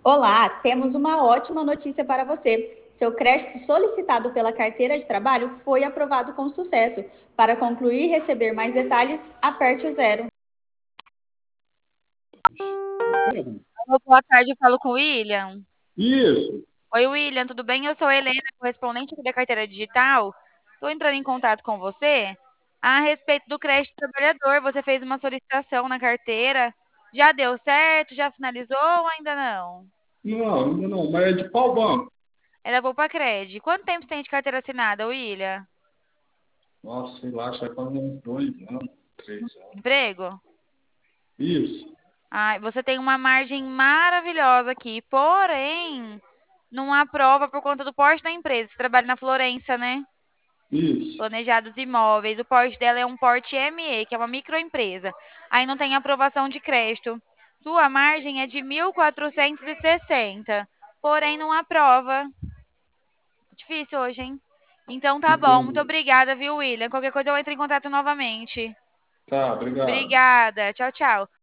Olá, temos uma ótima notícia para você. Seu crédito solicitado pela carteira de trabalho foi aprovado com sucesso. Para concluir e receber mais detalhes, aperte o zero. Alô, boa tarde, eu falo com o William. Isso, Oi, William, tudo bem? Eu sou a Helena, correspondente aqui da carteira digital. Estou entrando em contato com você a respeito do crédito trabalhador. Você fez uma solicitação na carteira. Já deu certo? Já finalizou ou ainda não? não, ainda não, mas é de qual banco? É da Cred. Quanto tempo você tem de carteira assinada, William? Nossa, sei lá, acho que vai fazer uns 2 anos, 3 anos. Emprego? Isso, Ai, você tem uma margem maravilhosa aqui, porém, não aprova por conta do porte da empresa. Você trabalha na Florença, né? isso. Planejados imóveis. O porte dela é um porte ME, que é uma microempresa. Aí não tem aprovação de crédito. Sua margem é de 1.460, porém não aprova. Difícil hoje, hein? Então tá bom. Muito Entendi. obrigada, viu, William? Qualquer coisa eu entro em contato novamente. Tá, obrigado. Obrigada. Tchau, tchau.